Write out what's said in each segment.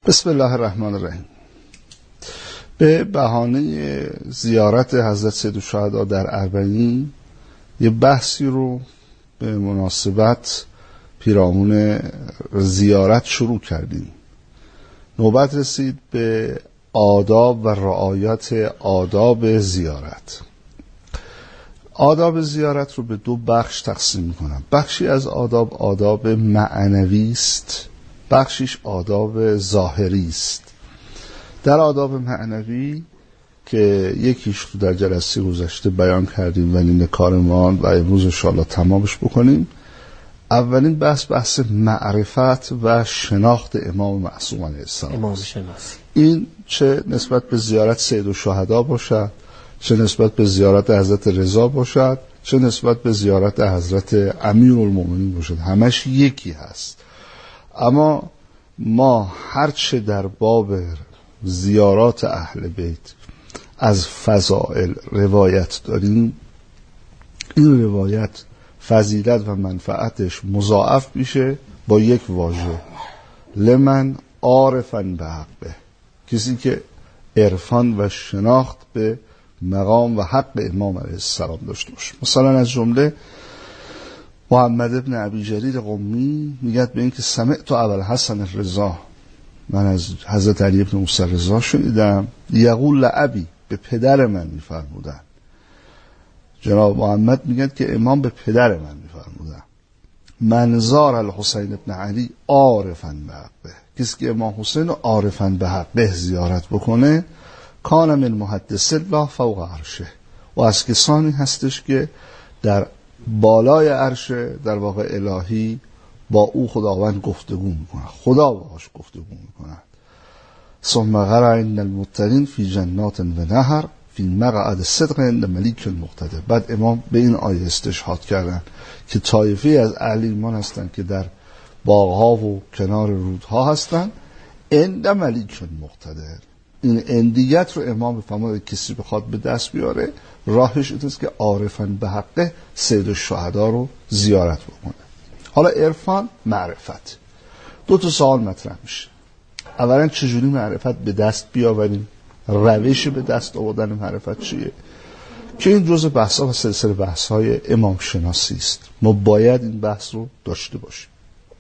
بسم الله الرحمن الرحیم. به بهانه زیارت حضرت سید الشهدا در اربعین یه بحثی رو به مناسبت پیرامون زیارت شروع کردیم. نوبت رسید به آداب و رعایت آداب زیارت. آداب زیارت رو به دو بخش تقسیم می‌کنم. بخشی از آداب معنوی است، بخشیش آداب ظاهری است. در آداب معنوی که یکیش رو در جلسه گذشته بیان کردیم ولی نکارمان و امروز انشاءالله تمامش بکنیم. اولین بحث معرفت و شناخت امام معصوم علیه السلام. امام شناسی. این چه نسبت به زیارت سید الشهدا باشد، چه نسبت به زیارت حضرت رضا باشد، چه نسبت به زیارت حضرت امیرالمومنین باشد، همش یکی هست. اما ما هرچه در باب زیارات اهل بیت از فضائل روایت داریم، این روایت فضیلت و منفعتش مضاعف میشه با یک واژه: لمن عارفا به حقه، کسی که عرفان و شناخت به مقام و حق امام علیه السلام داشته باشه. مثلا از جمله محمد ابن ابی جریر قمی میگه به این که سمعت ابوالحسن الرضا، من از حضرت علی ابن موسی رضا شنیدم، یقول لابی، به پدر من میفرمودن. جناب محمد میگن که امام به پدر من میفرمودن: من زار الحسین ابن علی عارفا به حقه، کسی که امام حسین رو عارفا به حقه زیارت بکنه، کان من محدث الله فوق عرشه، و از کسانی هستش که در بالای عرش در واقع الهی با او خداوند گفتگو میکنه، خدا باهاش گفتگو میکنه. ثم قرأ ان المتقین فی جنات و نهر فی مقعد صدق عند ملیک مقتدر. بعد امام به این آیه استشهاد کردن که طایفه از اهل ایمان هستند که در باغها و کنار رودها هستند عند ملیک مقتدر. این اندیت رو امام بفرمود کسی بخواد به دست بیاره، راهش این است که عارفاً به حق سید الشهدا رو زیارت بکنه. حالا عرفان، معرفت، دو تا سوال مطرح میشه. اولا چجوری معرفت به دست بیاوریم؟ روش به دست آوردن معرفت چیه؟ که این جزء بحث‌ها و سلسله بحث‌های امام شناسی است. ما باید این بحث رو داشته باشیم.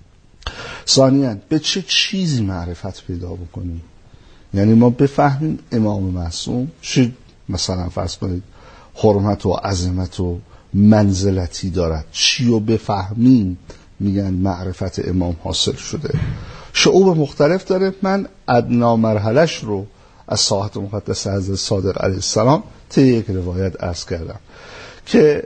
ثانیاً به چه چیزی معرفت پیدا بکنیم؟ یعنی ما بفهمیم امام معصوم چه، مثلا فرض کنید، حرمت و عظمت و منزلتی دارد، چی رو بفهمیم میگن معرفت امام حاصل شده. شعوب مختلف داره. من ادنا مرحلش رو از ساحت مقدس حضرت صادق علیه السلام طی یک روایت عرض کردم که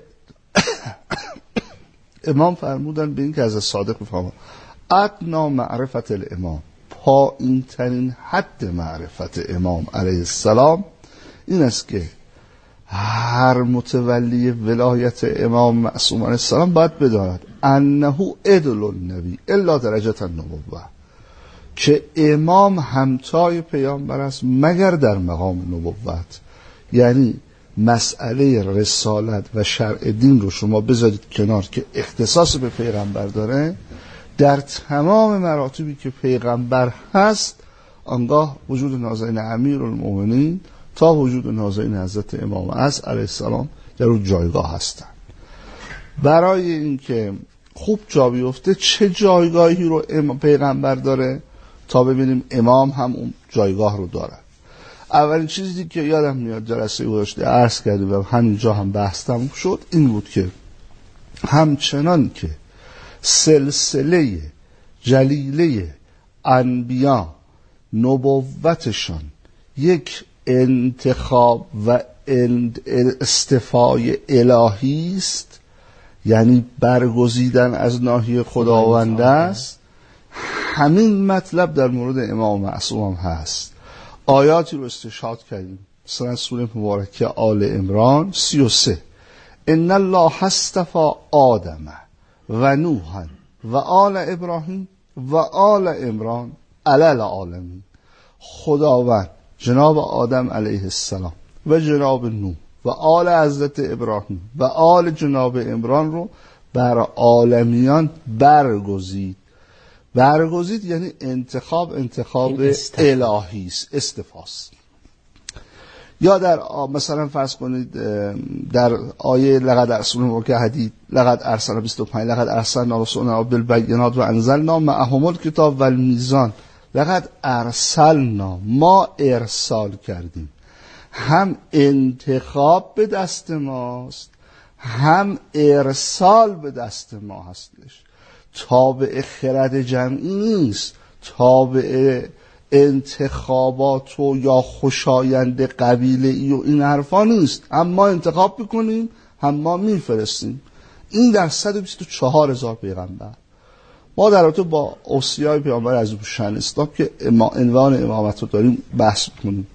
امام فرمودن به این که حضرت صادق بفرمود ادنا معرفت الامام، پایین ترین حد معرفت امام علیه السلام این است که هر متولی ولایت امام معصوم علیه السلام باید بداند انه ادل النبی الا درجه النبوه، که امام همتای پیامبر است مگر در مقام نبوت. یعنی مسئله رسالت و شرع دین رو شما بذارید کنار که اختصاص به پیغمبر داره، در تمام مراتبی که پیغمبر هست، آنگاه وجود نازنین امیرالمومنین تا وجود نازنین حضرت امام عصر علیه السلام در اون جایگاه هستن. برای اینکه خوب جا بیفته چه جایگاهی رو پیغمبر داره تا ببینیم امام هم اون جایگاه رو داره. اولین چیزی که یادم میاد جلسه گذشته عرض کردیم و همینجا هم بحث تموم شد این بود که همچنان که سلسله جلیله انبیا نبوتشان یک انتخاب و استفای الهی است، یعنی برگزیدن از ناحیه خداوند است، همین مطلب در مورد امام معصوم هست. آیاتی رو استشهاد کردیم، مثلا سوره مبارکه آل عمران 33: ان الله اصطفى آدم و نوحا و آل ابراهیم و آل عمران علی العالمین. خداوند جناب آدم علیه السلام و جناب نوح و آل حضرت ابراهیم و آل جناب عمران رو بر عالمیان برگزید. برگزید یعنی انتخاب الهی است، استفاست. یا در مثلا فرض کنید در آیه لقد ارسلنا که حدید لقد ارسلنا 25 لقد ارسلنا رسولنا بالبینات و انزلنا معهم الکتاب والمیزان. لقد ارسلنا، ما ارسال کردیم. هم انتخاب به دست ماست، هم ارسال به دست ما هستش. تابع خرد جمعی نیست، تابع انتخابات و یا خوشایند قبیله ای و این حرفا نیست. هم ما انتخاب بکنیم، هم ما میفرستیم. این در 124,000 پیغمبر. ما در رابطه با اوصیای پیامبر عظیم الشأن اسلام که عنوان امامت رو داریم بحث می‌کنیم،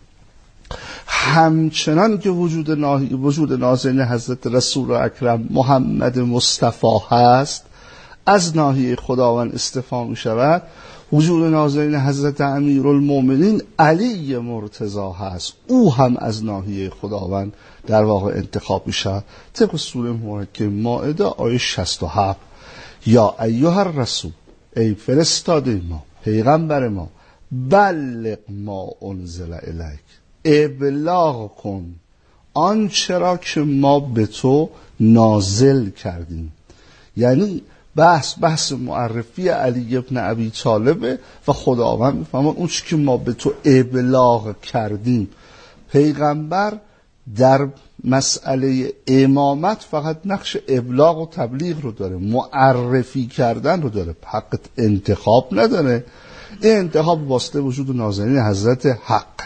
همچنان که وجود نازنین حضرت رسول اکرم محمد مصطفی هست، از ناحیه خداوند استفا می شود، وجود نازنین حضرت امیرالمومنین علی مرتضی هست، او هم از ناحیه خداوند در واقع انتخاب می شود. طبق سوره مبارکه مائده آیه 67: یا ایها الرسول، ای فرستاده ما، پیغمبر ما، بلغ ما انزل الیک، ابلاغ کن آنچه را که ما به تو نازل کردیم. یعنی بحث معرفی علی ابن ابی طالب و خداوند میفهمن اون چی که ما به تو ابلاغ کردیم. پیغمبر در مسئله امامت فقط نقش ابلاغ و تبلیغ رو داره، معرفی کردن رو داره، حق انتخاب نداره. این انتخاب واسطه وجود نازنین حضرت حق.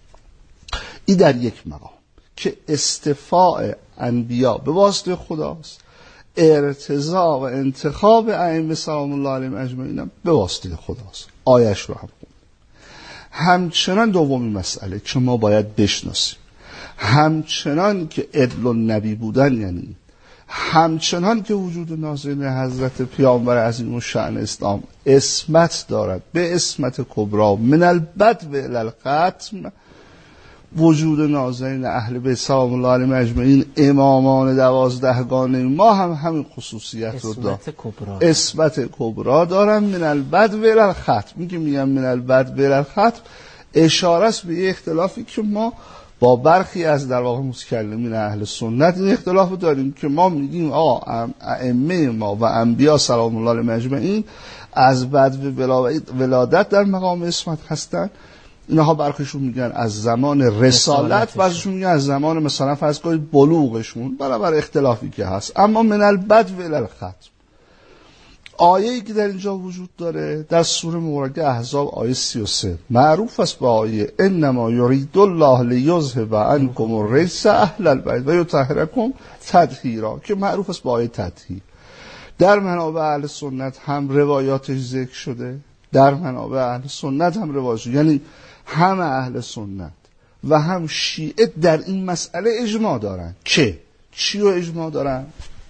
این در یک مقام که استفاء انبیا به واسطه خداست، ارتضا و انتخاب ائمه سلام الله علیهم اجمعین به واسطه خداست. آیش رو هم خوند. همچنان دومی مسئله که ما باید بشناسیم، همچنان که عدل النبی بودن، یعنی همچنان که وجود نازنین حضرت پیامبر عظیم الشأن اسلام اسمت دارد به اسمت کبرا من البدء الی الختم، وجود نازنین اهل بیت سلام الله علیهم اجمعین امامان 12 گانه ما هم همین خصوصیت رو دارن، اسمت کبرا دارن. من البدء الی الختم، میگم من البدء الی الختم اشاره است به اختلافی که ما با برخی از در واقع متکلمین اهل سنت این اختلاف داریم که ما میگیم آقا ائمه ما و انبیا سلام الله علیهم اجمعین از بدو ولادت در مقام اسمت هستن. اینها برخیشون میگن از زمان رسالت، بعضیشون میگن از زمان مثلا فرض کنید بلوغشون، برابر اختلافی که هست. اما من البدو الی الختم، آیه‌ای که در اینجا وجود داره در سوره مبارکه احزاب آیه 33 معروف است با آیه انما یرید الله لیذهب عنکم الرجس اهل البیت و یطهرکم تطهیرا، که معروف است با آیه تطهیر. در منابع اهل سنت هم روایاتش ذکر شده، در منابع اهل سنت هم روایات شده، یعنی هم اهل سنت و هم شیعه در این مسئله اجماع دارن. که چی رو اجماع دارن؟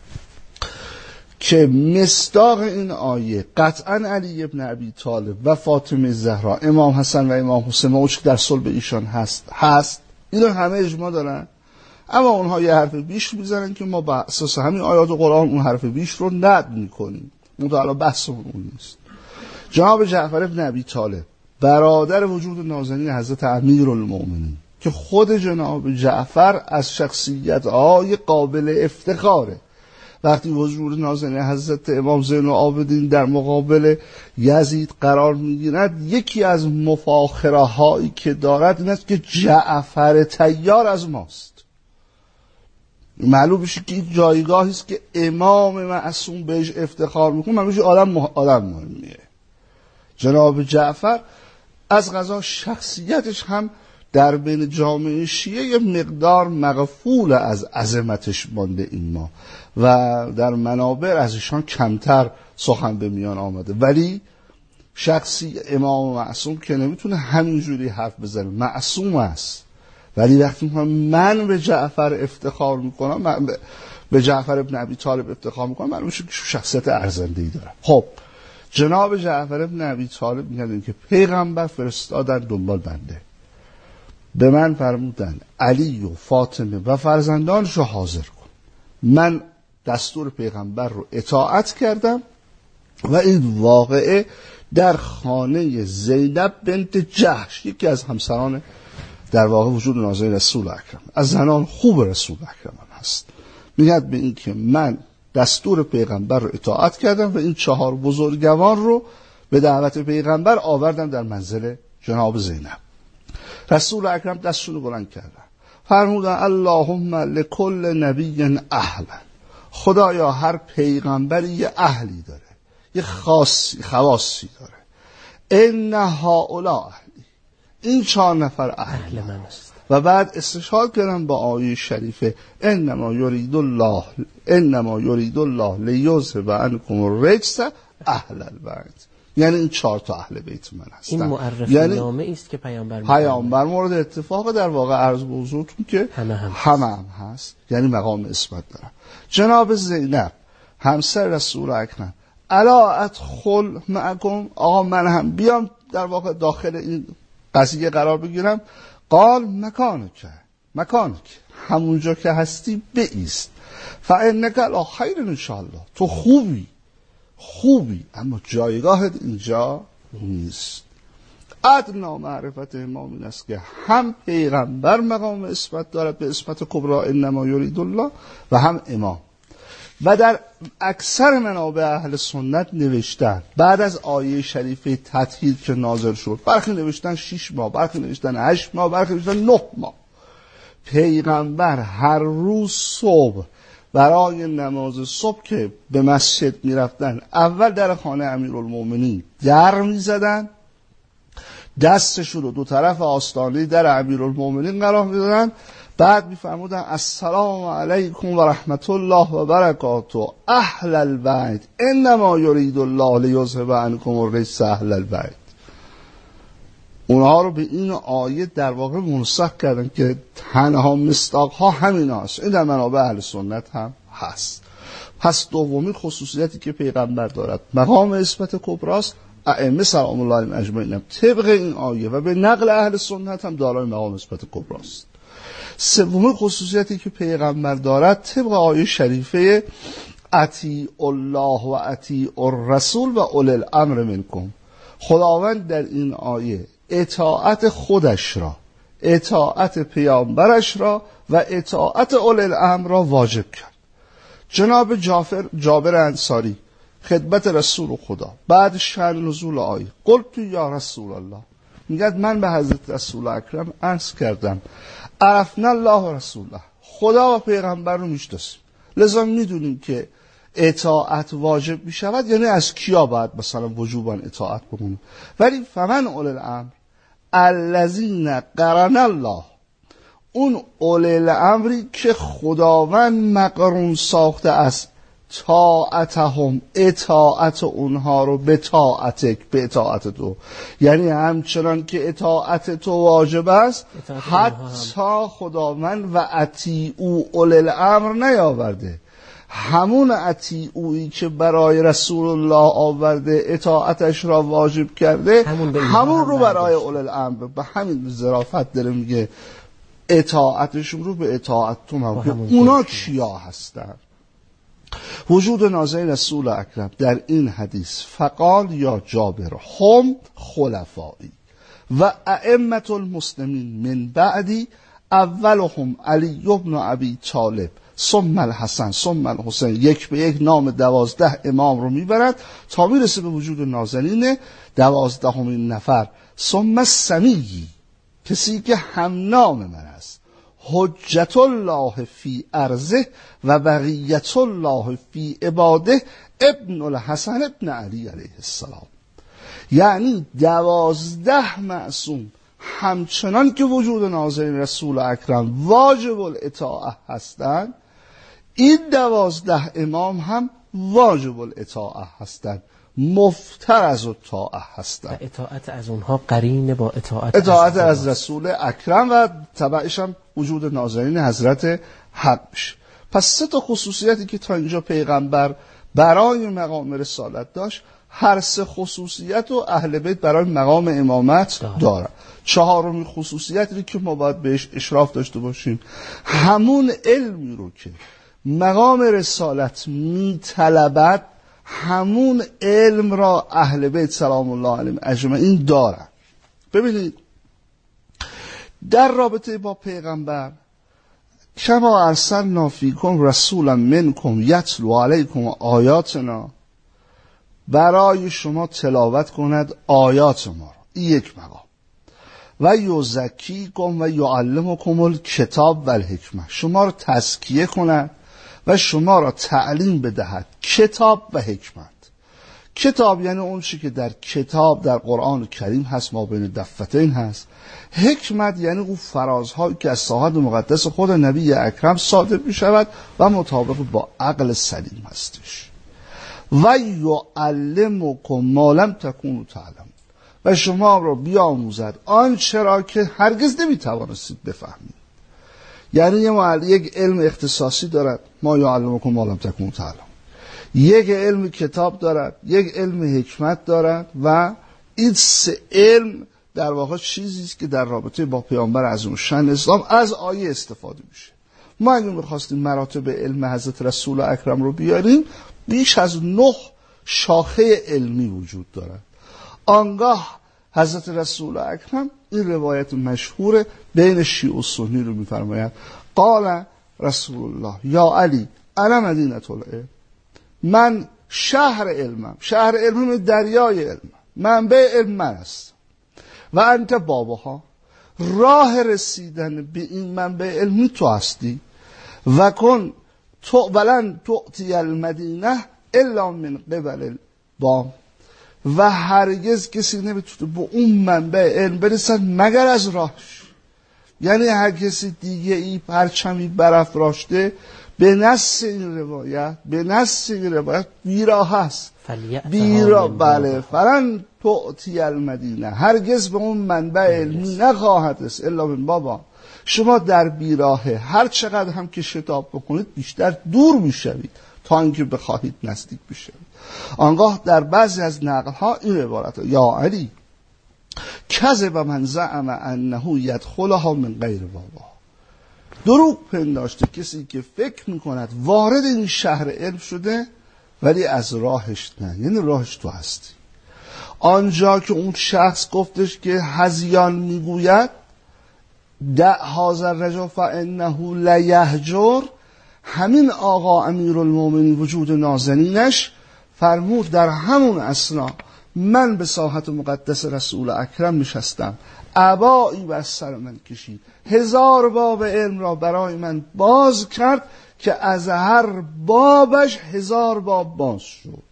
که مصداق این آیه قطعا علی ابن ابی طالب و فاطمه زهرا، امام حسن و امام حسین و در صلب ایشان هست. اینو همه اجماع دارن. اما اونها یه حرف بیش میزنن که ما بر اساس همین آیات قرآن اون حرف بیش رو نقد میکنیم. اون تا الان بحثمون اون نیست. جناب جعفر ابن ابی طالب برادر وجود نازنین حضرت امیرالمومنین که خود جناب جعفر از شخصیت‌های قابل افتخاره، وقتی وجود نازنین حضرت امام زین العابدین در مقابل یزید قرار میگیرد، یکی از مفاخره هایی که دارد این است که جعفر طیار از ماست. معلوم میشه که این جایگاهی است که امام معصوم بهش افتخار میکنه، من میشه آدم مهمیه. جناب جعفر از قضا شخصیتش هم در بین جامعه شیعه یه مقدار مغفول از عظمتش مانده این ما و در منابر از ایشان کمتر سخن به میان آمده، ولی شخصی امام معصوم که نمیتونه همینجوری حرف بزنه، معصوم است. ولی وقتی من به جعفر افتخار میکنم، من به جعفر ابن ابی طالب افتخار میکنم، من میشه که شخصیت ارزنده‌ای دارم. خب جناب جعفر ابن ابی طالب میگن که پیغمبر فرستادن دنبال بنده، به من فرمودن علی و فاطمه و فرزندانش رو حاضر کن. من دستور پیغمبر رو اطاعت کردم و این واقعه در خانه زینب بنت جحش، یکی از همسران در واقع وجود نازنین رسول اکرم، از زنان خوب رسول اکرم هم هست. میگه به این که من دستور پیغمبر رو اطاعت کردم و این 4 بزرگوار رو به دعوت پیغمبر آوردم در منزل جناب زینب. رسول اکرم دستشون رو بلند کردن، فرمودن اللهم لکل نبی اهلا، خدایا هر پیغمبری یه اهلی داره، یه خواصی داره. ان هؤلاء اهلی، این 4 نفر اهل من است. و بعد استشهاد کردن با آیه شریفه انما یرید الله لیذهب عنکم الرجس اهل البیت، یعنی این 4 تا اهل بیت من هستن. این معرفی نامه است که پیامبر مورد اتفاق در واقع عرض به حضورتون که همه هست، یعنی مقام اسمت دارن. جناب زینب همسر رسول اکرم، الا ادخل معکم، آقا من هم بیام در واقع داخل این قضیه قرار بگیرم؟ قال مکانک، همونجا که هستی بایست، فانک علی خیر ان شاء الله، تو خوبی اما جایگاهت اینجا نیست. ادنا معرفت امام این است که هم پیغمبر مقام اسمت دارد به اسمت کبری انما یرید الله و هم امام. و در اکثر منابع اهل سنت نوشتن بعد از آیه شریفه تطهیر که نازل شد، برخی نوشتن 6 ماه، برخی نوشتن 8 ماه، برخی نوشتن 9 ماه، پیغمبر هر روز صبح برای نماز صبح که به مسجد می رفتن، اول در خانه امیرالمومنین در می زدن، دستشون رو 2 طرف آستانه در امیرالمومنین قرار می دادن، بعد می فرمودن السلام علیکم و رحمت الله و برکاته اهل البیت انما یرید الله لیذهب عنکم الرجس اهل البیت. اونها رو به این آیه در واقع منسخ کردن که تنها مصداقها همین هست. این در منابع اهل سنت هم هست. پس دومی خصوصیتی که پیغمبر دارد مقام اسمت کبراست. ائمه سلام الله علیهم اجمعین طبق این آیه و به نقل اهل سنت هم دارای مقام اسمت کبراست. سومی خصوصیتی که پیغمبر دارد طبق آیه شریفه اطیع الله و اطیع الرسول و اولی الامر منکم، خداوند در این آیه اطاعت خودش را، اطاعت پیامبرش را و اطاعت اولی الامر را واجب کرد. جناب جابر انصاری خدمت رسول خدا بعد شأن نزول آیه قلت یا رسول الله، میگه من به حضرت رسول اکرم عرض کردم عرفنا الله و رسوله، خدا و پیغمبر رو میشناسیم، لذا میدونیم که اطاعت واجب میشود، یعنی از کیا باید مثلا وجوبا اطاعت بکنیم، ولی فمن اولی الامر الذین قرن الله، اون اولی الامری که خداوند مقرون ساخته است طاعتهم، اطاعت اونها رو به طاعتک، به اطاعت تو، یعنی همچنان که اطاعت تو واجب است حتی خداوند و اطیعوا اولی الامر نیاورده، همون اطیعویی که برای رسول الله آورده اطاعتش را واجب کرده همون رو برای اولی الامر، به همین ظرافت داره میگه اطاعتشون رو به اطاعت تو هم. اونا کیا هستن؟ وجود نازنین رسول اکرم در این حدیث فقال یا جابر هم خلفایی و ائمه المسلمین من بعدی اولهم علی بن ابی طالب ثم الحسن ثم الحسین، یک به یک نام 12 امام رو میبرد تا میرسه به وجود نازنین 12مین نفر ثم السمیی، کسی که هم نام من است، حجت الله فی ارضه و بقیت الله فی عباده ابن الحسن ابن علی علیه السلام، یعنی 12 معصوم همچنان که وجود نازنین رسول اکرم واجب الاطاعه هستند، این 12 امام هم واجب الاطاعه هستند، مفتر از الطاعه هستند، و اطاعت از اونها قرین با اطاعت از رسول اکرم و تبعش هم وجود نازنین حضرت حق میشه. پس 3 تا خصوصیتی که تا اینجا پیغمبر برای مقام رسالت داشت، هر 3 خصوصیت و اهل بیت برای مقام امامت دارن. 4مین خصوصیتی که ما باید بهش اشراف داشته باشیم، همون علمی رو که مقام رسالت میطلبد همون علم را اهل بیت سلام الله علیهم اجمعین دارن. ببینید در رابطه با پیغمبر کما ارسلنا فیکم رسولا منکم یتلو علیکم آیاتنا، برای شما تلاوت کند آیات ما را، این یک مقام. و یزکیکم و یعلمکم الکتاب و الحکمه، شما را تزکیه کند و شما را تعلیم بدهد کتاب و حکمت. کتاب یعنی اون چی که در کتاب در قرآن کریم هست، ما بین دفتین هست. حکمت یعنی اون فرازهایی که از صاحب مقدس خود نبی اکرم صادر می شود و مطابق با عقل سلیم هستش. و یعلمکم ما لم تکونوا تعلمون، و شما را بیاموزد آنچه را که هرگز نمی توانستید بفهمید. یعنی یک علم اختصاصی دارد، ما یعلمکم ما لم تکونوا تعلمون، یک علم کتاب دارد، یک علم حکمت دارد و این سه علم در واقع چیزی است که در رابطه با پیامبر عظیم‌الشأن اسلام از آیه استفاده میشه. ما اگه می‌خواستیم مراتب علم حضرت رسول اکرم رو بیاریم، بیش از 9 شاخه علمی وجود دارد. آنگاه حضرت رسول اکرم این روایت مشهور بین شیعه و سنی رو می‌فرماید: قال رسول الله یا علی انا مدینة العلم، من شهر علمم، شهر علمم دریای علم، منبع علم من است. و انت بابها، راه رسیدن به این منبع علمی تو هستی. و کن تو ولن تؤتی المدینه الا من قبل البام، و هرگز کسی نمیتونه به اون منبع علم برسد مگر از راهش. یعنی هر کسی دیگه ای پرچمی برافراشته به نص این روایت بیراه است، بله، فلن تؤتی المدینه، هرگز به اون منبع علمی نخواهد رسید الا من بابا. شما در بیراهه هر چقدر هم که شتاب بکنید بیشتر دور میشوید تا اینکه بخواهید نزدیک بشوید. آنگاه در بعضی از نقل‌ها این عبارت: یا علی کذب من زعم انه یدخلها من غیر بابا، دروغ پنداشته کسی که فکر میکند وارد این شهر علم شده ولی از راهش نه، یعنی راهش تو هستی. آنجا که اون شخص گفتش که هذیان میگوید دع هذا الرجل فانه لیهجر، همین آقا امیرالمومنین وجود نازنینش فرمود در همون اثنا من به ساحت مقدس رسول اکرم نشستم، عبایی بر سر من کشید، 1000 باب علم را برای من باز کرد که از هر بابش 1000 باب باز شد.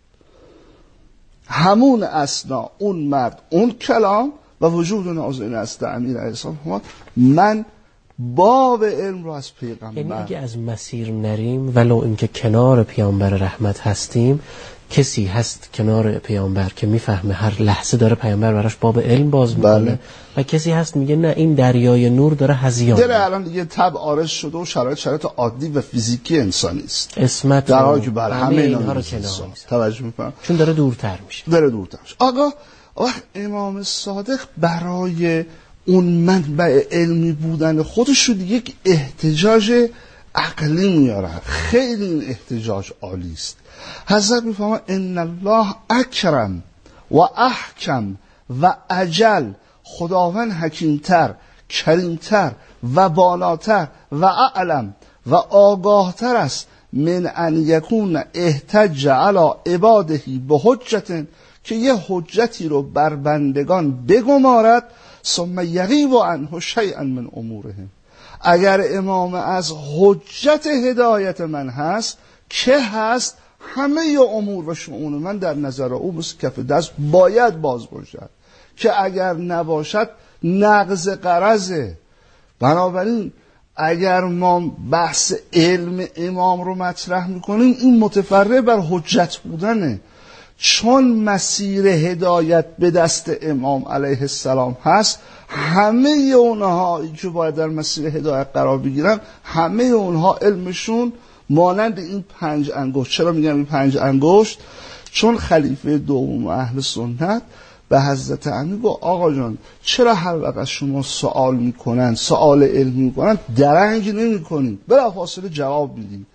همون اثنا اون مرد اون کلام و وجود نازنین است امیر علیه السلام، من باب علم را از پیغمبر. یعنی اگه از مسیر نریم ولو اینکه کنار پیامبر رحمت هستیم، کسی هست کنار پیامبر که میفهمه هر لحظه داره پیامبر براش باب علم باز میکنه. بله. و کسی هست میگه نه این دریای نور داره هذیان داره. الان دیگه طبع آرز شده و شرایط عادی و فیزیکی انسانی است، اسمت در حالی که بله همه اینها رو کنار توجه میکنم چون داره دورتر میشه. آقا امام صادق برای اون منبع علمی بودن خودش رو یک احتجاج عقلی میاره. خیلی این احتجاج عالی است. حضرت میفهمه ان الله اکرم و احکم و اجل، خداوند حکیمتر، کریمتر و بالاتر و اعلم و آگاهتر است من ان یکون احتج علی عباده به حجت، که یه حجتی رو بر بندگان بگمارد ثم یغیب عنه شیئا من امورهم. اگر امام از حجت هدایت من هست که هست، همه امور و شؤون من در نظر او مثل کف دست باید باز باشد، که اگر نباشد نقض قرضه. بنابراین اگر ما بحث علم امام رو مطرح میکنیم این متفرع بر حجت بودنه، چون مسیر هدایت به دست امام علیه السلام هست. همه اونها که باید در مسیر هدایت قرار بگیرن، همه اونها علمشون مانند این 5 انگشت. چرا میگم این 5 انگشت؟ چون خلیفه دوم اهل سنت به حضرت علی گفت آقا جان چرا هر وقت شما سوال میکنن، سوال علمی میکنن، درنگ نمیکنید، بلافاصله جواب میدید.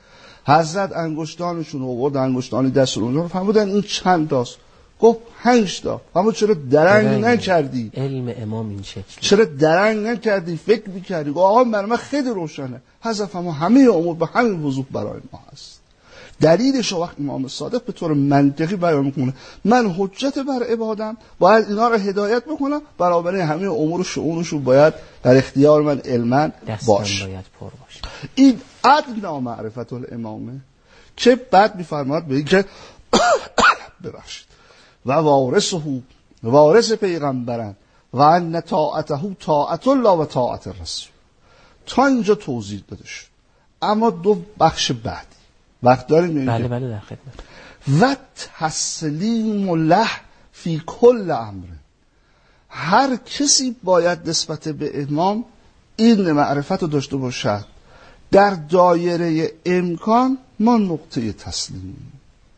حضرت انگشتانشون رو آورد، انگشتانی دست رو فرمودن این چند تاست؟ گفت 5 تا. اما چرا درنگ نکردی؟ علم امام این شکل. چرا درنگ نکردی؟ فکر می‌کردی؟ گفت آقا برای من خیلی روشنه. حضرت ما همه امور به همین وضوح برای ما هست. دلیلش وقت امام صادق به طور منطقی بیان میکنه من حجت بر عبادم، باید اینا رو هدایت بکنم، بنابراین همه امور و شؤونشون باید در اختیار من علما باشه. باید پر باشه. این ادنا معرفت الامامه که بعد میفرماد به این که ببخشید و وارث پیغمبرن و ان طاعته طاعت الله و طاعت الرسول. تا اینجا توضیح داده شد. اما دو بخش بعدی وقت داریم. بله در خدمت. و تسلیم له فی کل امر. هر کسی باید نسبت به امام این معرفت رو داشته باشد در دایره امکان ما نقطه تسلیم.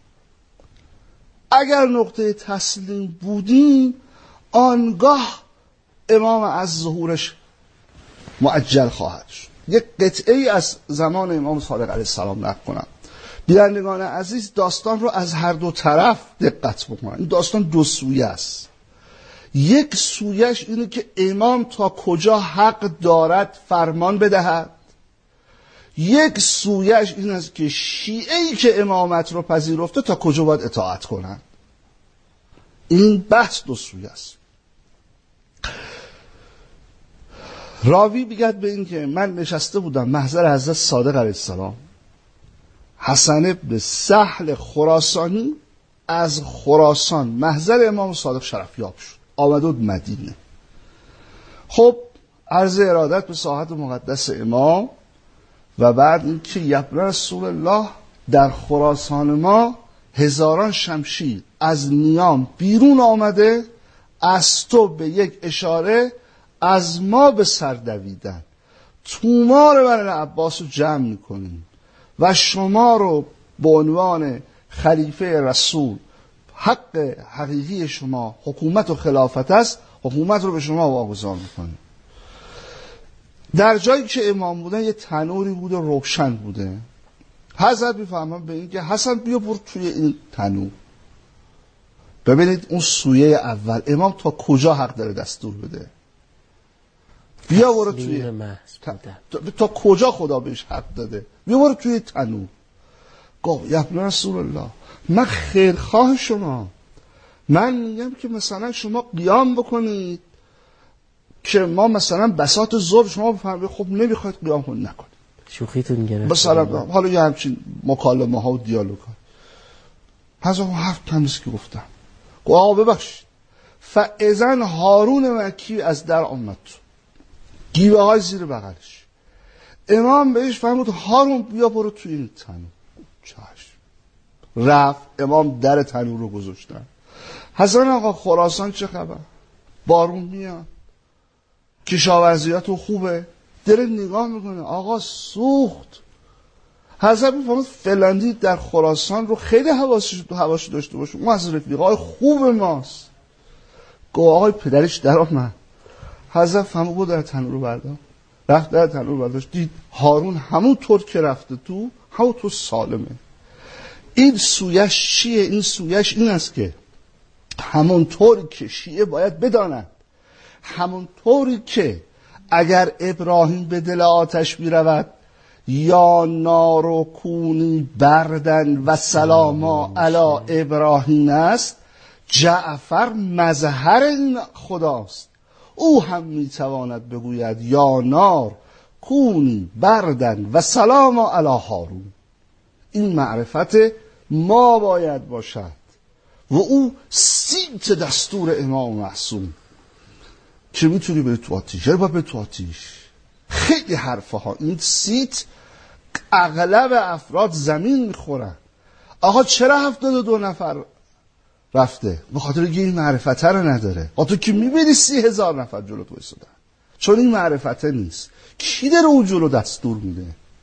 اگر نقطه تسلیم بودیم آنگاه امام از ظهورش معجل خواهد شد. یک قطعه از زمان امام صادق علیه السلام نقل کنم. بینندگان عزیز داستان رو از هر دو طرف دقت بکنن. این داستان دو سویه است. یک سویش اینه که امام تا کجا حق دارد فرمان بدهد، یک سویش این است که شیعه‌ای که امامت رو پذیرفته تا کجا باید اطاعت کنند. این بحث دو سویه است. راوی میگد به این که من نشسته بودم محضر حضرت صادق علیه السلام. حسن بن سهل خراسانی از خراسان محضر امام صادق شرفیاب شد، آمد بود مدینه. خب عرض ارادت به ساحت مقدس امام و بعد اینکه یبن رسول الله در خراسان ما هزاران شمشیر از نیام بیرون آمده، از تو به یک اشاره از ما به سر دویدن، تومار بن عباس رو جمع میکنیم و شما رو به عنوان خلیفه رسول، حق حقیقی شما حکومت و خلافت است، حکومت رو به شما واگذار میکنیم. در جایی که امام بودن یه تنوری بوده روشن بوده. حضرت میفهمن به این که حسن بیا برو توی این تنور. ببینید اون سویه اول امام تا کجا حق داره دستور بده. بیا برو توی تا کجا خدا بهش حق داده. بیا برو توی تنور. گفت یا ابن رسول الله من خیرخواه شما، من میگم که مثلا شما قیام بکنید که ما مثلا بساط ظهر شما بفهمید خب نمیخواید قیام کنید نکنید. شوخیتون گرفت. مثلا حالا یه همچین مکالمه ها و دیالوگ ها. پس اون هفت تمیز که گفتم گفت آقا ببخشید فاذن هارون مکی از در آمد، گیوه های زیر بغلش. امام بهش فرمود هارون بیا برو توی این تنور. چشم. رفت. امام در تنور رو گذاشتن. حسن آقا خراسان چه خبر؟ بارون میاد، کشاورزیاتون خوبه؟ داره نگاه میکنه آقا سوخت. حضرت میفرمود فلانی در خراسان رو خیلی حواسش داشته باشه، اون از رفیقای خوب ماست. گفت آقای پدرش در آمد. حضرت فهمید بود در تنور رو برداشت، رفت در تنور برداشت، دید هارون همون طور که رفته تو همون طور سالمه. این سویش چیه؟ این سویش این است که همون طوری که شیعه باید بدانند، همون طوری که اگر ابراهیم به دل آتش میرود یا نار کونی بردن و سلاما علی ابراهیم است، جعفر مظهر این خداست. او هم میتواند بگوید یا نار کونی بردن و سلاما علی هارون. این معرفت ما باید باشد و او سیت دستور امام معصوم که میتونی به تو آتیش، باید به تو آتیش. خیلی حرفه ها. این سیت اغلب افراد زمین میخورن. آقا چرا 72 نفر رفته؟ به خاطر که این معرفته رو نداره. تو که میبینی 30,000 نفر جلو تو ایستادن، چون این معرفته نیست. کی داره اون جلو دستور میده؟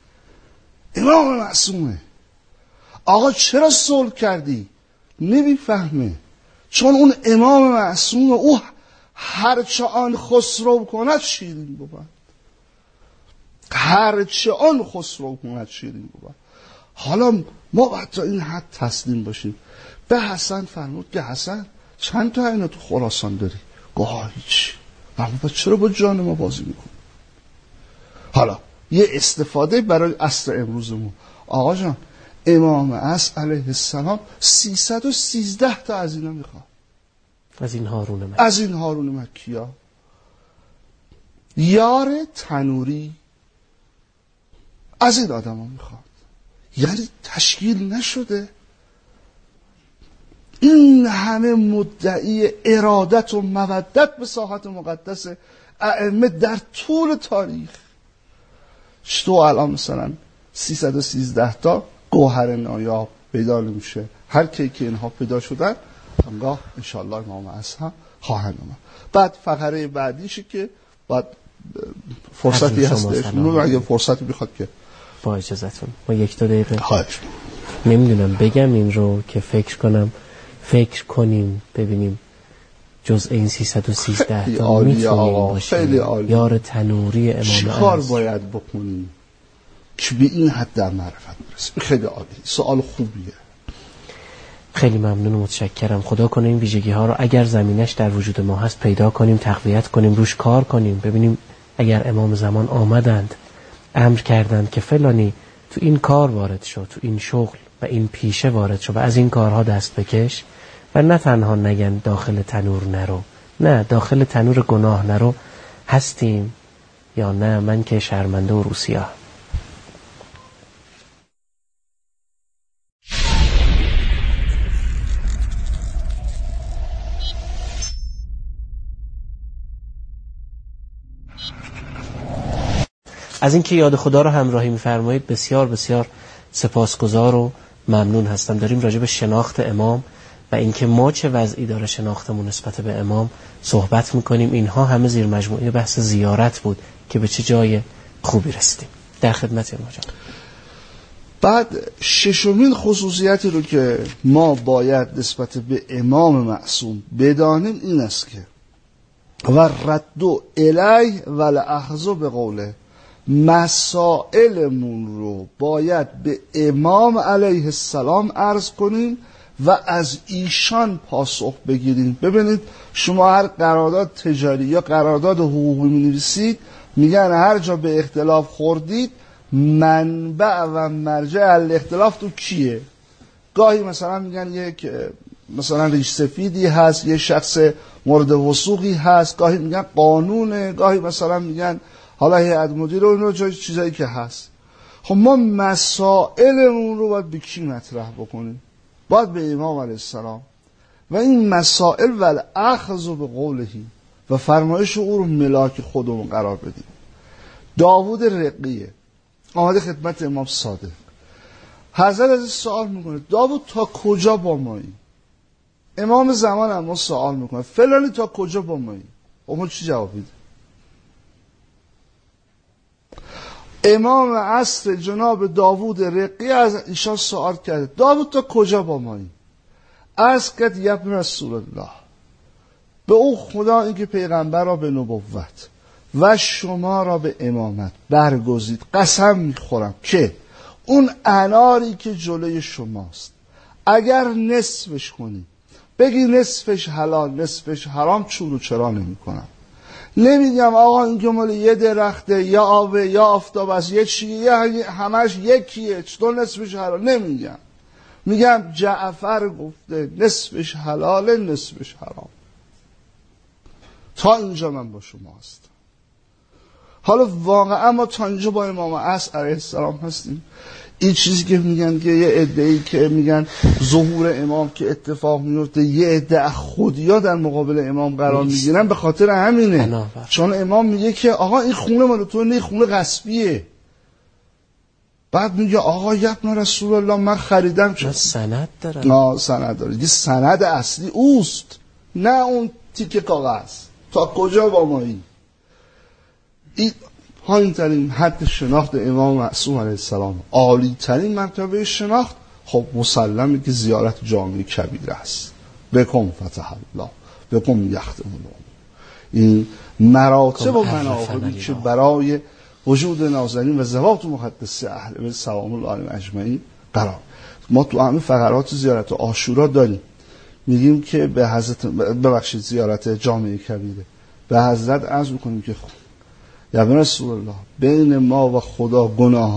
امام معصومه. آقا چرا صلح کردی؟ نمیفهمه، چون اون امام معصومه. او هرچه آن خسرو کند شیرین بود، هرچه آن خسرو کند شیرین بود. حالا ما باید تا این حد تسلیم باشیم. به حسن فرمود که حسن چند تا اینا تو خراسان داری؟ گاه هیچ. اما چرا با جان ما بازی میکنی؟ حالا یه استفاده برای عصر امروزمون. آقا جان امام عصر علیه السلام 313 تا از اینا میخواد، از این هارون مکی، از این هارون مکی‌ها. یار تنوری از این آدم ها میخواد. یعنی تشکیل نشده این همه مدعی ارادت و مودت به ساحت مقدس ائمه در طول تاریخ. تو الان مثلا 313 تا گوهر نایاب پیدا نمیشه. هر کی که اینها پیدا شدن انگاه انشاءالله امام عصر هم خواهند اومد. بعد فقره بعدیشه که بعد فرصتی هستش، اگه فرصتی بخواد که با اجازتون ما 1-2 دقیقه خواهش نمیدونم بگم این رو که فکر کنیم ببینیم جزء این 313 تا میتونیم باشیم. یار تنوری امام عصر. چی کار باید بکنیم که به این حد در معرفت برسیم؟ خیلی عالی، سوال خوبیه. خیلی ممنون و متشکرم. خدا کنه این ویژگی ها رو اگر زمینش در وجود ما هست پیدا کنیم، تقویت کنیم، روش کار کنیم. ببینیم اگر امام زمان آمدند امر کردند که فلانی تو این کار وارد شد، تو این شغل و این پیشه وارد شد و از این کارها دست بکش، و نه تنها نگن داخل تنور نرو، نه داخل تنور گناه نرو، هستیم یا نه؟ من که شرمنده و روسیاه. از اینکه یاد خدا رو همراهی می‌فرمایید بسیار بسیار سپاسگزار و ممنون هستم. داریم راجع به شناخت امام و اینکه ما چه وضعی داره شناختمون نسبت به امام صحبت می‌کنیم. اینها همه زیر مجموعه بحث زیارت بود که به چه جای خوبی رسیدیم. در خدمت امام جان. بعد ششمین خصوصیتی رو که ما باید نسبت به امام معصوم بدانیم این است که و ردو الیه و الاخذ به قوله، مسائلمون رو باید به امام علیه السلام عرض کنیم و از ایشان پاسخ بگیریم. ببینید شما هر قرارداد تجاری یا قرارداد حقوقی می‌نویسید، میگن هر جا به اختلاف خوردید منبع و مرجع الاختلاف تو کیه؟ گاهی مثلا میگن یک مثلا ریش سفیدی هست، یه شخص مورد وثوقی هست، گاهی میگن قانونه، گاهی مثلا میگن حالا هیئت مدیره و اینو چیزایی که هست. خب ما مسائلمون رو باید به کی مطرح بکنیم؟ باید به امام علیه السلام و این مسائل والاخذ به قولهی و فرمایش او رو ملاک خودمون قرار بدیم. داوود رقیه آمده خدمت امام صادق، حضرت از سوال میکنه داوود تا کجا با مایی؟ امام زمان اما سوال میکنه فلانی تا کجا با مایی؟ اما چی جواب میده؟ امام عصر جناب داوود رقی از ایشان سوال کرده داوود تا کجا با مایی؟ عرض کرد یا ابن رسول الله، به او خدا اینکه پیغمبر را به نبوت و شما را به امامت برگزید قسم میخورم که اون اناری که جلوی شماست اگر نصفش کنی بگی نصفش حلال نصفش حرام چون و چرا نمی کنم. نمیگم آقا این که مال یه درخته یا آبه یا آفتاب است یه چیه همش یکیه چطور نصفش حلال؟ نمیگم، میگم جعفر گفته نصفش حلال نصفش حرام. تا اینجا من با شما هستم. حالا واقعا ما تا اینجا با امام عصر علیه السلام هستیم. این چیزی که میگن که یه عده‌ای که میگن ظهور امام که اتفاق میفته، یه عده خودیا در مقابل امام قرار میگیرن به خاطر همینه. چون امام میگه که آقا این خونه مال تو نه، خونه غصبیه. بعد میگه آقا یا ابن رسول الله من خریدم چه سند داره؟ سند داره. یه سند اصلی اوست، نه اون تیکه کاغذ. تا کجا با مایی؟ این پایین ترین حد شناخت امام معصوم علیه السلام، عالی ترین مرتبه شناخت. خب مسلمه که زیارت جامع کبیر است. بکن فتح الله بکن یختم الله. این مراتب و مناقبی که برای وجود نازنین و ذوات مقدس اهل بیت سلام الله علیهم اجمعین قرار. ما تو همین فقرات زیارت عاشورا داریم، میگیم که به حضرت زیارت جامعه کبیره به حضرت عرض میکنیم که یا رسول الله بین ما و خدا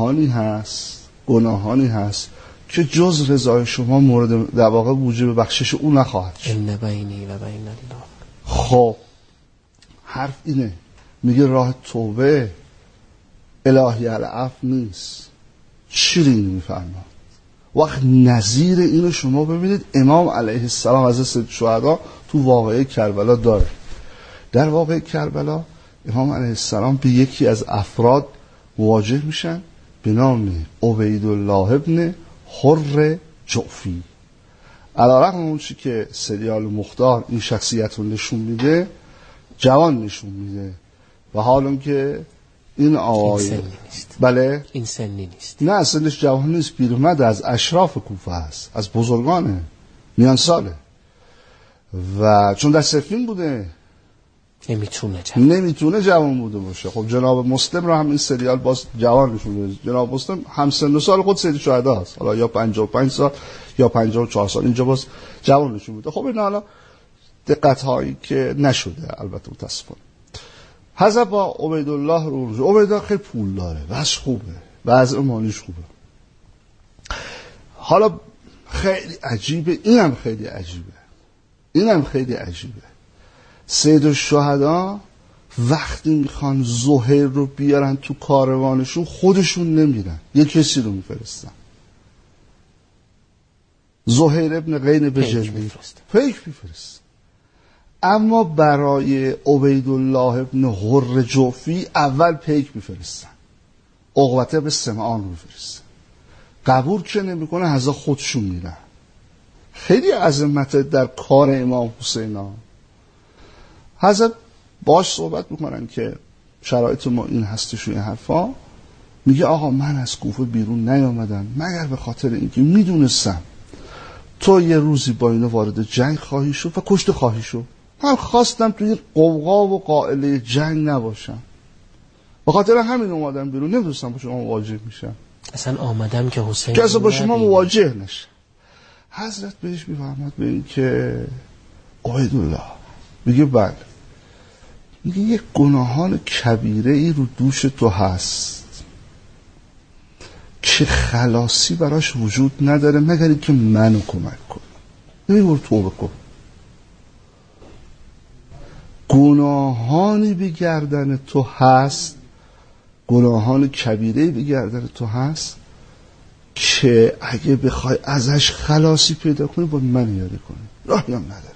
گناهانی هست که جز رضای شما مورد در واقع وجوب بخشش او نخواهد شد. ان بینی و بین الله. خب حرف اینه، میگه راه توبه الهی العفو نیست. چی رو اینو میفرما؟ وقت نظیر اینو شما ببینید امام علیه السلام از سید شهدا تو واقعه کربلا داره. در واقعه کربلا امام علیه السلام به یکی از افراد مواجه میشن به نام عبیدالله ابن حر جعفی. علیرغم اون چی که سریال مختار این شخصیت رو نشون میده، جوان نشون میده و حالا که این آقای بله این سنی نیست، نه سنش جوان نیست، پیرمرد از اشراف کوفه هست، از بزرگانه، میان ساله و چون در سفین بوده نمیتونه جوان بوده باشه. خب جناب مسلم را هم این سریال باز جوان نشون میده. جناب مسلم هم سن و سال خود سید شهدا است، حالا یا 55 سال یا 54 سال، اینجا باز جوان نشون میده. خب این حالا دقت هایی که نشده البته متاسفانه. حضرت با عبیدالله رو عبیدالله خیلی پول داره، وضع خوبه، وضع مالیش خوبه. حالا خیلی عجیبه، اینم خیلی عجیبه. سید الشهدا وقتی میخوان زهیر رو بیارن تو کاروانشون خودشون نمیرن، یه کسی رو میفرستن. زهیر ابن قین بجلی پیک میفرست. اما برای عبیدالله ابن حر جعفی اول پیک میفرستن، عقبه به سمعان میفرستن. قبول که نمیکنه هزا خودشون میرن. خیلی عظمت در کار امام حسین ها. حضرت باش صحبت میکنن که شرایط ما این هستش و این حرفا. میگه آقا من از کوفه بیرون نیامدم مگر به خاطر اینکه میدونستم تو یه روزی با اینا وارد جنگ خواهی شد و کشته خواهی شد. من خواستم توی قوقا و قائله جنگ نباشم، به خاطر همین اومدم بیرون، نمیدونستم با شما مواجه میشم. اصلا آمدم که حسین که اصلا با شما مواجه نشم. حضرت بهش میفرماد به این که عبیدالله میگه بله، میگه یک گناهان کبیره ای رو دوش تو هست که خلاصی براش وجود نداره مگر اینکه منو کمک کن. نمیگه توبه کن. گناهانی به گردن تو هست، گناهان کبیره به گردن تو هست که اگه بخوای ازش خلاصی پیدا کنی باید من یاری کنی. راهی هم نداره،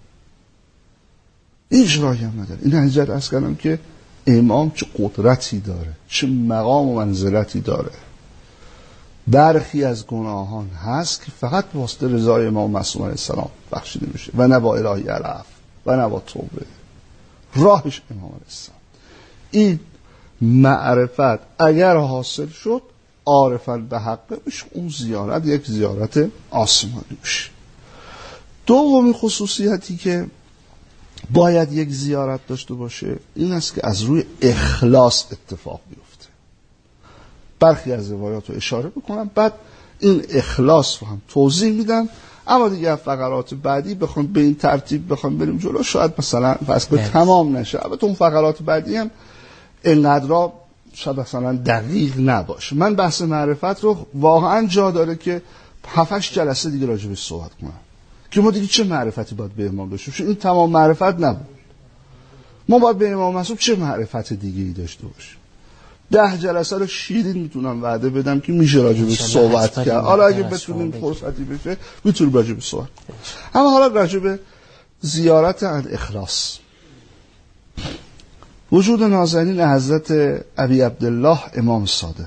هیچ راهی هم نداره. این حضرت عرض کردم که امام چه قدرتی داره، چه مقام و منزلتی داره. برخی از گناهان هست که فقط واسطه رضای امام معصوم علیه السلام بخشیده میشه و نه با الهی العفو و نه با توبه. راهش امام علیه السلام. این معرفت اگر حاصل شد عارفاً به حقه میشه، اون زیارت یک زیارت آسمانی میشه. دومی خصوصیتی که باید یک زیارت داشته باشه این است که از روی اخلاص اتفاق بیفته. برخی از روایات رو اشاره بکنم، بعد این اخلاص رو هم توضیح میدم. اما دیگه فقرات بعدی بخوام به این ترتیب بخوام بریم جلو شاید مثلا پس به تمام نشه. البته اون فقرات بعدی هم اینقدر شاید مثلا دقیق نباشه. من بحث معرفت رو واقعا جا داره که 7-8 جلسه دیگه راجبش صحبت کنم که ما دیگه چه معرفتی باید به امام داشته باشیم. این تمام معرفت نبود. ما باید به امام معصوم چه معرفت دیگه ای داشته باشیم. 10 جلسه رو شیرین میتونم وعده بدم که میشه راجبش صحبت کرد. حالا اگه بتونیم فرصتی بشه میتونیم راجبش صحبت. اما حالا راجب زیارت الاخلاص. وجود نازنین حضرت ابی عبدالله امام صادق.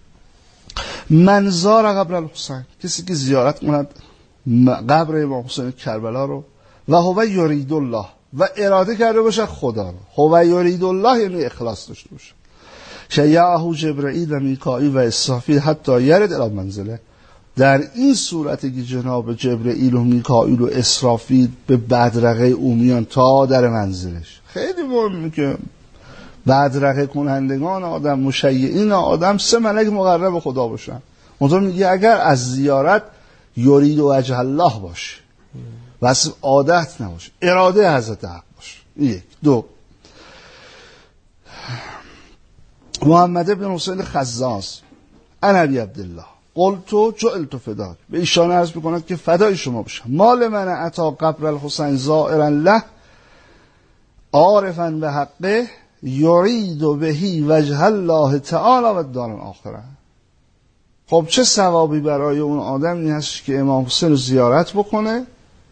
منظار قبر الحسین، کسی که زیارت کند قبر امام حسین کربلا رو و هو یرید الله و اراده کرده باشه خدا رو. هو یرید الله یعنی اخلاص داشته باشه. شیعه جبرئیل و میکائیل و اسرافیل حتی یرد الی منزله. در این صورتی که جناب جبرئیل و میکائیل و اسرافیل به بدرقه او میان تا در منزلش. خیلی مهمه که بدرقه کنندگان آدم، مشیعین آدم 3 ملک مقرب خدا باشن. منطقه میگه اگر از زیارت یرید وجه الله باشه و اصلا عادت نباشه، اراده حضرت حق باشه. یک. دو، محمد ابن حسین خزاز ان ابی عبدالله قلت جعلت فداک، به ایشان عرض میکند که فدای شما بشم. مال من عطا قبر الحسین زائرا له عارفا به حقه یرید بهی وجه الله تعالی و الدار الاخره. خب چه ثوابی برای اون آدمی هست که امام حسین رو زیارت بکنه،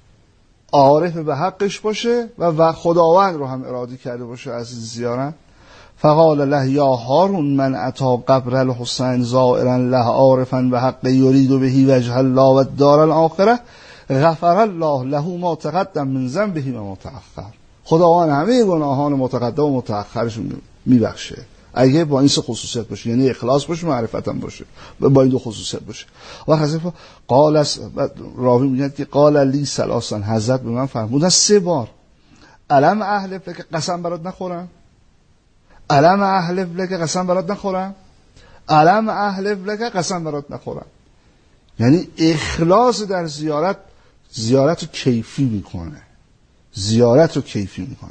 عارف به حقش باشه و خداوند رو هم اراده کرده باشه از این زیارت. فقال له یا هارون من اتی قبر الحسین زائرا له عارفا به حق یرید بهی وجه الله و الدار الاخره غفر الله له ما تقدم من ذنبه و ما تأخر. خداوند همه گناهان متقدم و متأخرش میبخشه اگه با این سه خصوصیت باشه، یعنی اخلاص باشه، معرفت هم باشه، با این دو خصوصیت باشه. و حضرت قال راوی میگه که قال لی ثلاثا، حضرت به من فرمودن 3 بار الم احلف لک قسم برات نخورم، الم احلف لک قسم برات نخورم، الم احلف لک قسم برات نخورم. یعنی اخلاص در زیارت رو کیفی میکنه، زیارت رو کیفی میکنه.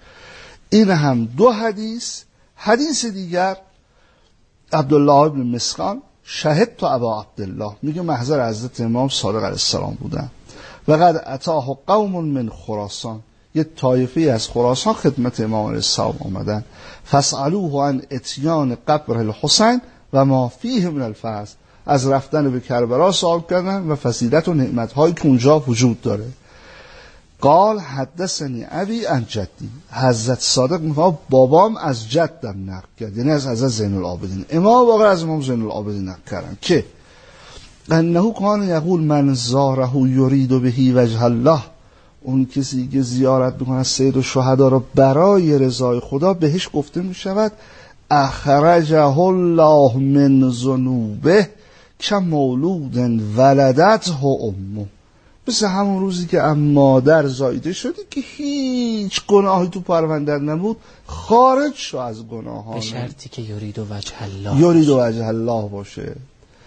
این هم 2 حدیث. حدیث دیگر عبدالله ابن مسخان شهد تو ابا عبدالله میگه محضر حضرت امام صادق علیه السلام بودن و قد اتاه قوم من خراسان، یه طایفه از خراسان خدمت امام علیه السلام آمدن. فاسألوه عن اتیان قبر الحسین و ما فیه من الفضل، از رفتن به کربلا سوال کردن و فضیلت و نعمت‌هایی که اونجا وجود داره. قال حدثنی ابی عن جدی، حضرت صادق میگه بابام از جدم نقل کرد، یعنی از حضرت زین العابدین. امام واقعا از امام زین العابدین نقل کردن که انه کان یقول من زاره یرید بهی وجه الله، اون کسی که زیارت میکنه سید الشهدا رو برای رضای خدا، بهش گفته میشود اخرجه الله من ذنوبه کمولود ولدته امه، مثل همون روزی که مادر زایده شده که هیچ گناهی تو پرونده نبود، خارج شو از گناهان، به شرطی که یرید وجه الله، یرید وجه الله باشه.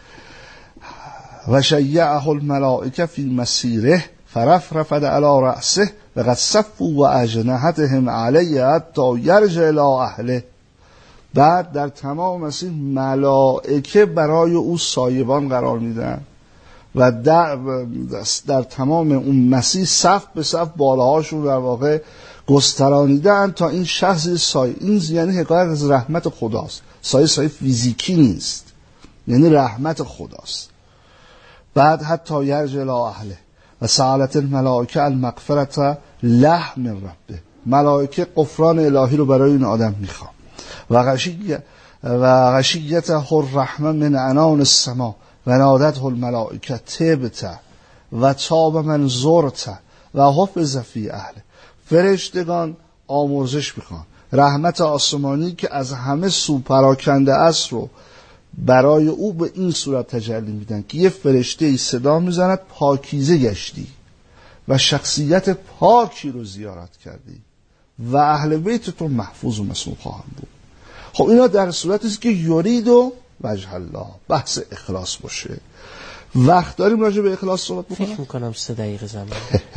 و شیعه الملائکه فی مسیره فرفرفد علی رأسه و قد صفوا و اجنحتهم علیه حتی یرجع الی اهله. بعد در تمام مسیر ملائکه برای او سایبان قرار میدن و در تمام اون مسیر صف به صف بالاهاشون در واقع گسترانیدن تا این شخص سایه، این یعنی حکایت از رحمت خداست، سایه فیزیکی نیست، یعنی رحمت خداست. بعد حتی یرجع الی اهله و سألت الملائکه المغفرة له من ربه، ملائکه غفران الهی رو برای این آدم میخوان. و غشیته الرحمه من عنان السما و نادته الملائکه تبت و تاب من زرت و حفظ فی اهله، فرشتگان آمرزش میخوان رحمت آسمانی که از همه سو پراکنده است رو برای او به این صورت تجلی میدن که یه فرشته ای صدا میزند پاکیزه گشتی و شخصیت پاکی رو زیارت کردی و اهل بیت تو محفوظ و مسئول خواهند بود. خب اینا در صورتی است که یرید و وجه الله، بحث اخلاص باشه. وقت داریم راجع به اخلاص صحبت بکنم؟ فکر میکنم 3 دقیقه زمان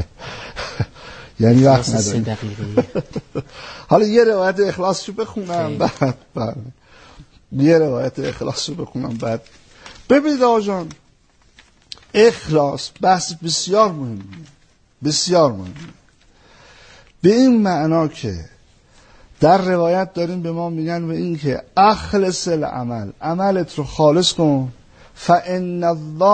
یعنی وقت نداریم. 3 دقیقه حالا یه روایت اخلاص رو بخونم بعد یه روایت اخلاص رو بخونم بعد. ببینید آقا جان، اخلاص بحث بسیار مهمه، بسیار مهمه، به این معنا که در روایت داریم به ما میگن به این که اخلص العمل، عملت رو خالص کن، فان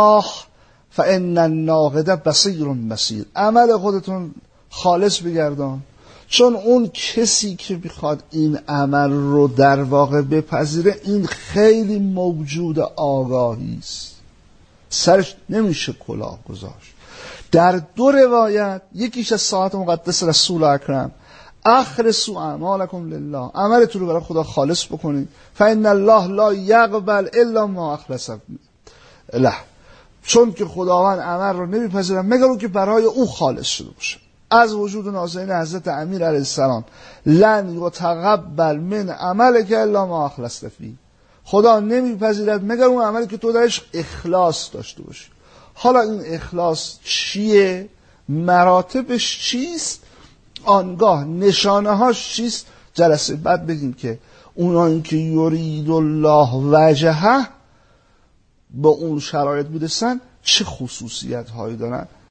الناقد بصیر بصیر، عمل خودتون خالص بگردان، چون اون کسی که میخواد این عمل رو در واقع بپذیره این خیلی موجود آگاهی است، سرش نمیشه کلاه گذاشت. در 2 روایت، یکیش از ساعت مقدس رسول اکرم اخلصوا اعمالکم لله، عملتون رو برای خدا خالص بکنید، فان الله لا یقبل الا ما اخلص له، چون که خداوند عمل رو نمیپذیره مگر اون که برای او خالص شده باشه. از وجود نازنین حضرت امیر علیه السلام لن یتقبل من عملک الا ما اخلصت فیه، خدا نمیپذیرد مگر اون عملی که تو درش اخلاص داشته باشی. حالا این اخلاص چیه؟ مراتبش چیست؟ آنگاه نشانه هاش چیست؟ جلسه بعد بگیم که اونایی که یرید الله وجهه با اون شرایط میرسن چه خصوصیت هایی دارن.